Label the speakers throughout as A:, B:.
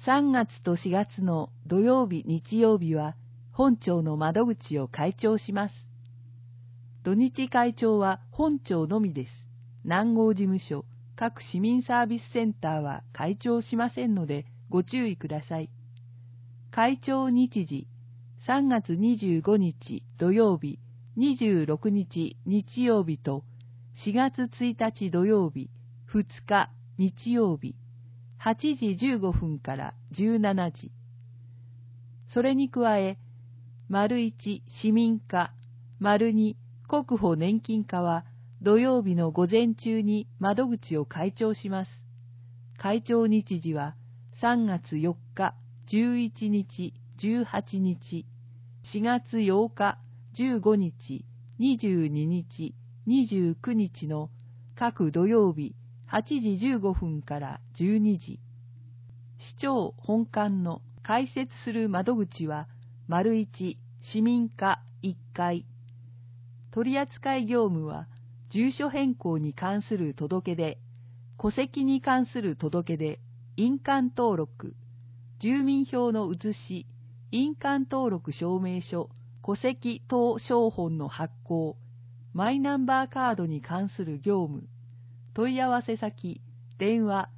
A: 3月と4月の土曜日、日曜日は本庁の窓口を開庁します。土日開庁は本庁のみです。南郷事務所、各市民サービスセンターは開庁しませんのでご注意ください。開庁日時、3月25日土曜日、26日日曜日と4月1日土曜日、2日日曜日、8時15分から17時。それに加え、丸1市民課、丸2国保年金課は土曜日の午前中に窓口を開庁します。開庁日時は3月4日、11日、18日、4月8日、15日、22日、29日の各土曜日8時15分から12時。市長本館の開設する窓口は、丸1市民課1階。取扱業務は、住所変更に関する届け出、戸籍に関する届け出、印鑑登録、住民票の写し、印鑑登録証明書、戸籍等証本の発行、マイナンバーカードに関する業務、問い合わせ先、電話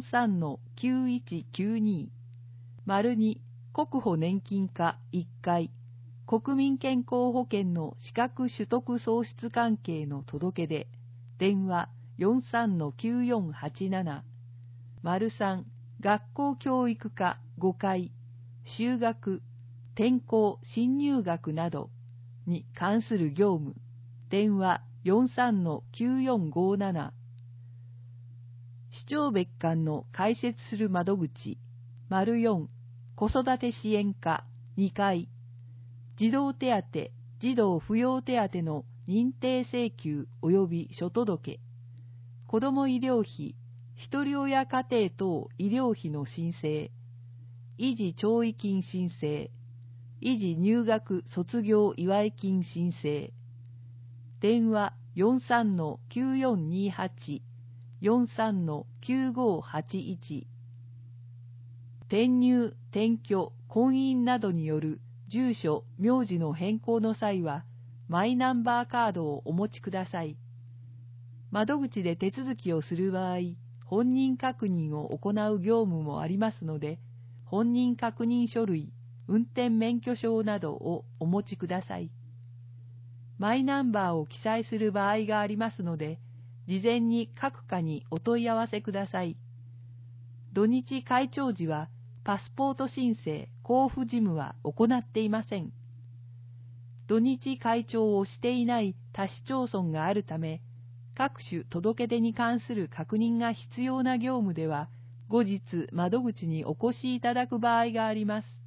A: 43-9192、丸2、国保年金課1階、国民健康保険の資格取得喪失関係の届け出、電話 43-9487、丸3、学校教育課5階、就学、転校、新入学などに関する業務、電話 43-9457、市長別館の開設する窓口、丸4、子育て支援課2階、児童手当、児童扶養手当の認定請求及び諸届け、子ども医療費、ひとり親家庭等医療費の申請、維持弔慰金申請、維持入学卒業祝い金申請、電話 43-9428、43-9581、転入、転居、婚姻などによる住所、名字の変更の際は、マイナンバーカードをお持ちください。窓口で手続きをする場合、本人確認を行う業務もありますので、本人確認書類、運転免許証などをお持ちください。マイナンバーを記載する場合がありますので、事前に各課にお問い合わせください。土日開庁時は、パスポート申請、交付事務は行っていません。土日開庁をしていない他市町村があるため、各種届け出に関する確認が必要な業務では、後日窓口にお越しいただく場合があります。